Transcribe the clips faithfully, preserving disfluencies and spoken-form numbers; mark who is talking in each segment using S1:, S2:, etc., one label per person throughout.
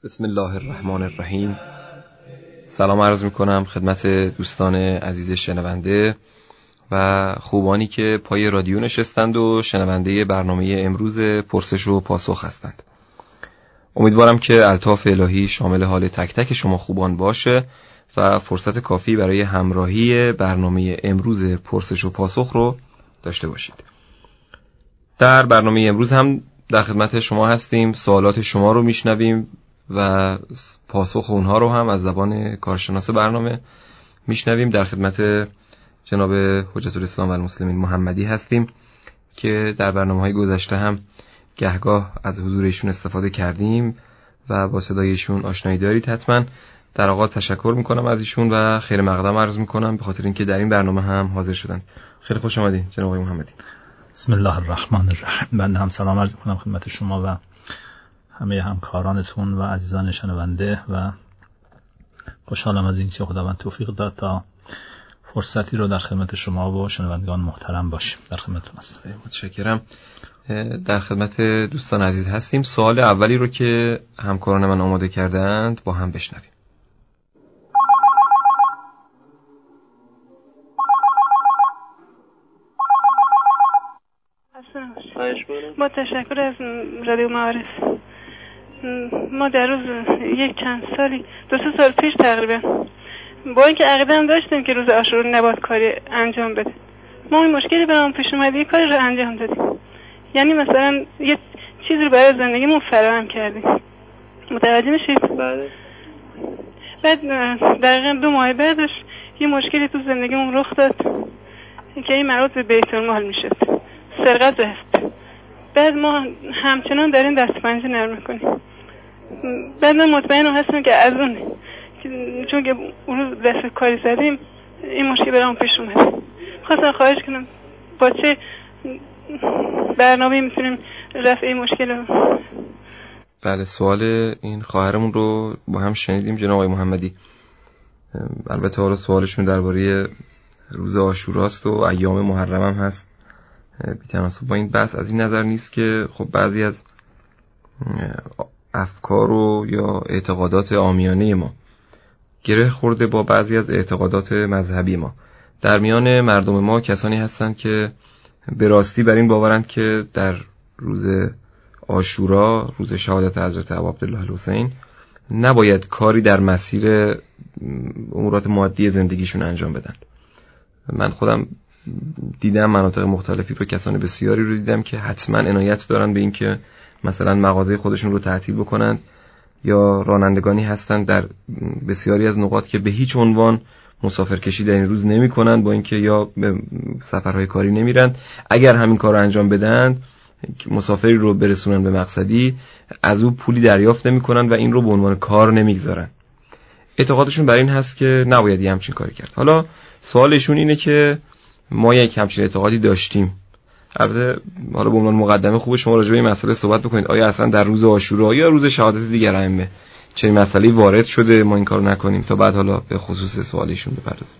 S1: بسم الله الرحمن الرحیم. سلام عرض می کنم خدمت دوستان عزیز شنونده و خوبانی که پای رادیو نشستند و شنونده برنامه امروز پرسش و پاسخ هستند. امیدوارم که الطاف الهی شامل حال تک تک شما خوبان باشه و فرصت کافی برای همراهی برنامه امروز پرسش و پاسخ رو داشته باشید. در برنامه امروز هم در خدمت شما هستیم، سوالات شما رو میشنویم و پاسخ اونها رو هم از زبان کارشناس برنامه میشنویم. در خدمت جناب حجت الاسلام و المسلمین محمدی هستیم که در برنامه‌های گذشته هم گهگاه از حضور ایشون استفاده کردیم و با صدای ایشون آشنایی دارید. حتما در آغاز تشکر میکنم از ایشون و خیر مقدم عرض میکنم به خاطر اینکه در این برنامه هم حاضر شدن. خیلی خوش آمدید جناب آقای محمدی.
S2: بسم الله الرحمن الرحیم. بنده هم سلام عرض میکنم خدمت شما و همه همکارانتون و عزیزان شنونده و خوشحالم از اینکه خداوند توفیق داد تا فرصتی رو در خدمت شما و شنوندگان محترم باشیم. در خدمتتون هستم.
S1: متشکرم. در خدمت دوستان عزیز هستیم. سوال اولی رو که همکاران من آماده کردند با هم بشنویم.
S3: با تشکر از رادیو معارف، ما در روز یک چند سالی دو سه سال پیش تقریبا با اینکه عقیده هم داشتیم که روز عاشورا نباید کاری انجام بده، ما این مشکلی برام پیش اومد یه کاری رو انجام دادیم، یعنی مثلا یه چیزی رو برای زندگیمون فراهم کردیم. متوجه میشید؟ بله. بعد دقیقا دو ماه بعدش یه مشکلی تو زندگیمون رخ داد که این مربوط به بیت المال میشد، سرقت است. بعد ما همچنان داریم دست پنجه نرم میکنیم. بعد من مطمئنم هستم که از اون چون که اون روز دست کاری زدیم این مشکل برام پیش اومد. خواستم خواهش کنم با چه برنامه‌ای میتونیم رفع این مشکل رو.
S1: بله، سوال این خواهرمون رو با هم شنیدیم جناب آقای محمدی. البته حالا سوالشون درباره روز عاشوراست و ایام محرم هم هست. بی‌تناسب با این بحث از این نظر نیست که خب بعضی از افکار و یا اعتقادات عامیانه ما گره خورده با بعضی از اعتقادات مذهبی ما. در میان مردم ما کسانی هستند که به راستی بر این باورند که در روز عاشورا، روز شهادت حضرت ابا عبدالله الحسین، نباید کاری در مسیر امورات مادی زندگیشون انجام بدن. من خودم دیدم مناطق مختلفی رو، کسان بسیاری رو دیدم که حتما عنایت دارن به این که مثلا مغازه خودشون رو تعطیل بکنن، یا رانندگانی هستن در بسیاری از نقاط که به هیچ عنوان مسافرکشی در این روز نمی کنن، با اینکه یا به سفرهای کاری نمیرن، اگر همین کار رو انجام بدن مسافری رو برسونن به مقصدی از او پولی دریافت نمی کنن و این رو به عنوان کار نمیگذارن. اعتقادشون بر این هست که نباید یه همچین کاری کرد. حالا سوالشون اینه که ما یک همچین اعتقادی داشتیم. البته حالا به عنوان مقدمه خوبه شما راجع به این مسئله صحبت بکنید. آیا اصلا در روز عاشورا یا روز شهادت دیگر ائمه چه مسئله‌ای وارد شده ما این کارو نکنیم، تا بعد حالا به خصوص سوالشون بپردازیم.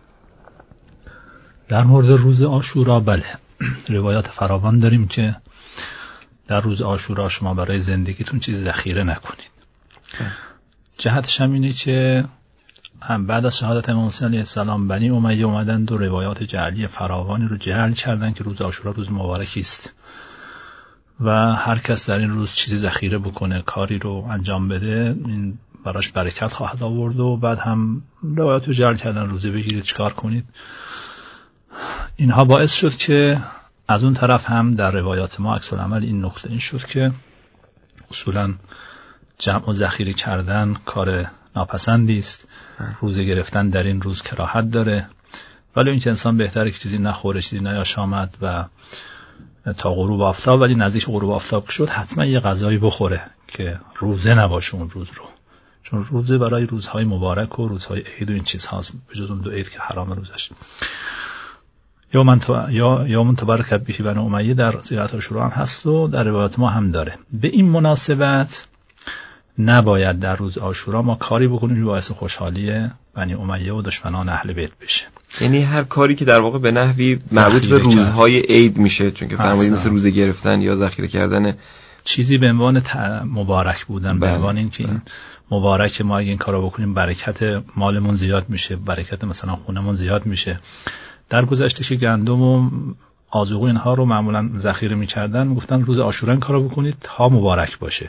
S2: در مورد روز عاشورا بله، روایات فراوان داریم که در روز عاشورا شما برای زندگیتون چیز ذخیره نکنید. جهتش هم اینه که هم بعد از شهادت امام حسین علیه السلام بنی امیه اومدن و روایات جعلی فراوانی رو جعل کردن که روز عاشورا روز مبارکی است و هر کس در این روز چیزی ذخیره بکنه، کاری رو انجام بده، این براش برکت خواهد آورد. و بعد هم روایات رو جعل کردن روزه بگیرید، چیکار کنید. اینها باعث شد که از اون طرف هم در روایات ما عکس العمل این نقطه این شد که اصولا جمع و ذخیره کردن کار ناپسندی است. روزه گرفتن در این روز کراهت داره، ولی اینکه انسان بهتره که چیزی نخوره، چیزی نیاشامد و تا غروب آفتاب، ولی نزدیک غروب آفتاب شد حتما یه غذایی بخوره که روزه نباشه اون روز رو، چون روزه برای روزهای مبارک و روزهای عید و این چیزهاست، به جز اون دو عید که حرام روزش. یا من تو یا یا من تبارک به بنی امیه در سیرت عاشورا هم هست و در روایات ما هم داره. به این مناسبت نباید در روز عاشورا ما کاری بکنیم که باعث خوشحالی بنی امیه و دشمنان اهل بیت بشه.
S1: یعنی هر کاری که در واقع به نحوی مربوط به روزهای عید میشه، چون که فرمودید مثل روزه گرفتن یا ذخیره کردن
S2: چیزی به عنوان مبارک بودن، به عنوان این که این مبارک ما اگه این کارو بکنیم برکت مالمون زیاد میشه، برکت مثلا خونمون زیاد میشه. در گذشته که گندم و آذوقه اینها رو معمولا ذخیره می‌کردن، میگفتن روز عاشورا این کارو بکنید تا مبارک باشه.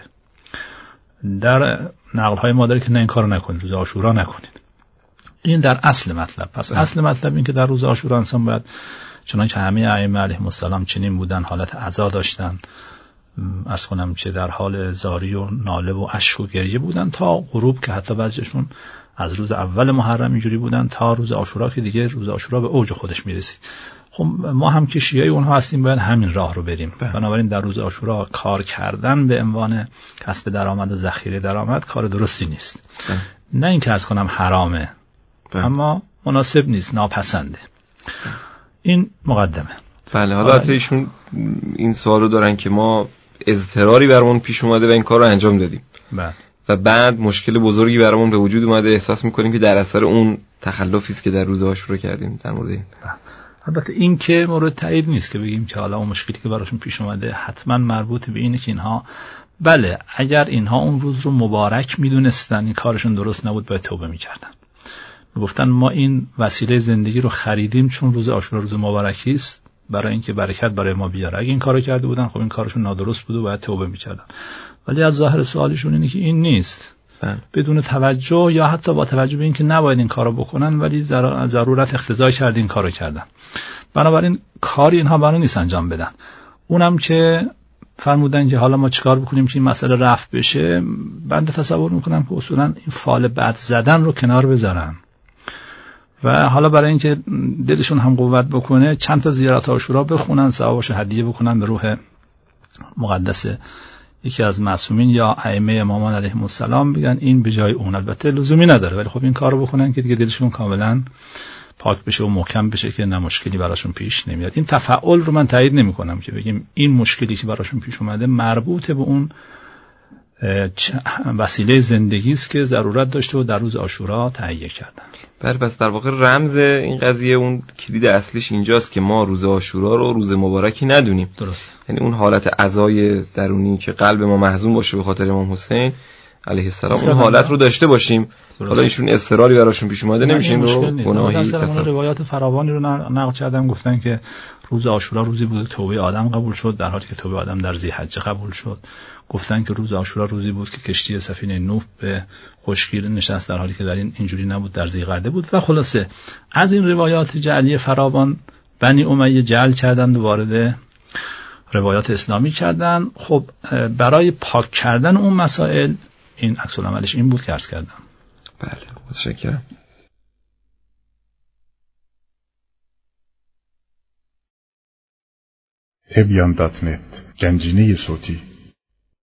S2: در نقل‌های ما داره که نه این کارو نکنید، روز عاشورا نکنید. این در اصل مطلب. پس اه. اصل مطلب این که در روز عاشورا انسان باید چنانچه همه ائمه علیهم السلام چنین بودن، حالت عزا داشتن، از کنم چه در حال زاری و ناله و اشک و گریه بودن تا غروب، که حتی بعضیشون از روز اول محرم اینجوری بودن تا روز عاشورا که دیگه روز عاشورا به اوج خودش میرسید. خب ما هم که شیعه اونها هستیم باید همین راه رو بریم. بنابراین در روز عاشورا کار کردن به عنوان کسب درآمد و ذخیره درآمد کار درستی نیست. بله. نه اینکه از کنم حرامه، بله. اما مناسب نیست، ناپسنده. بله. این مقدمه.
S1: بله. حالا حتی ایشون این سوالو دارن که ما اضطراری برامون پیش اومده و این کار رو انجام دادیم.
S2: بله.
S1: و بعد مشکل بزرگی برامون به وجود اومده، احساس میکنیم که در اثر اون تخلفی است که در روز عاشورا کردیم. در مورد این
S2: البته این که مورد تایید نیست که بگیم که حالا اون مشکلی که براشون پیش اومده حتما مربوط به اینه که اینها، بله اگر اینها اون روز رو مبارک میدونستن، این کارشون درست نبود، باید توبه میکردن. میگفتن ما این وسیله زندگی رو خریدیم چون روز عاشورا روز مبارکی است، برای اینکه برکت برای ما بیاره. اگه این کارو کرده بودن خب این کارشون نادرست بود و باید توبه میکردن. ولی از ظاهر سوالشون اینه که این نیست. بله. بدون توجه یا حتی با توجه به اینکه نباید این کارو بکنن ولی ضرورت اقتضا کرد این کارو کردن. بنابراین کاری اینها برای نیست انجام بدن. اونم که فرمودن که حالا ما چیکار بکنیم که این مسئله رفع بشه، بنده تصور میکنم که اصولا این فال بد زدن رو کنار بذارن و حالا برای اینکه دلشون هم قوت بکنه چند تا زیارت عاشورا بخونن، ثوابش هدیه بکنن به روح مقدس یکی از معصومین یا ائمه امامان علیهم السلام، بگن این به جای اون. البته لزومی نداره ولی خب این کارو بکنن که دیگه دلشون کاملا پاک بشه و محکم بشه که نه مشکلی براشون پیش نمیاد. این تفعول رو من تایید نمی‌کنم که بگیم این مشکلی که براشون پیش اومده مربوط به اون وسیله زندگی است که ضرورت داشته و در روز عاشورا تهیه کردن.
S1: بله. پس در واقع رمز این قضیه، اون کلید اصلیش اینجاست که ما روز عاشورا رو روز مبارکی ندونیم.
S2: درسته.
S1: یعنی اون حالت عزای درونی که قلب ما محزون باشه به خاطر امام حسین علیه السلام، اون حالت رو داشته باشیم. درست. حالا ایشون اضطراری براشون پیش اومده نمیشه این رو گناهی تصور.
S2: روایات فراوانی رو نقل کردم، گفتن که روز عاشورا روزی بود که توبه آدم قبول شد، در حالی که توبه آدم در ذی‌حجه قبول شد. گفتن که روز عاشورا روزی بود که کشتی سفینه نوح به خشکی نشست، در حالی که در این اینجوری نبود، در ذی‌قعده بود. و خلاصه از این روایات جعلی فراوان بنی امیه جعل کردند و وارد روایات اسلامی کردن. خب برای پاک کردن اون مسائل این عکس العملش این بود که عرض کردم.
S1: بله متشکرم.
S4: تبیان دات نت، گنجینه صوتی.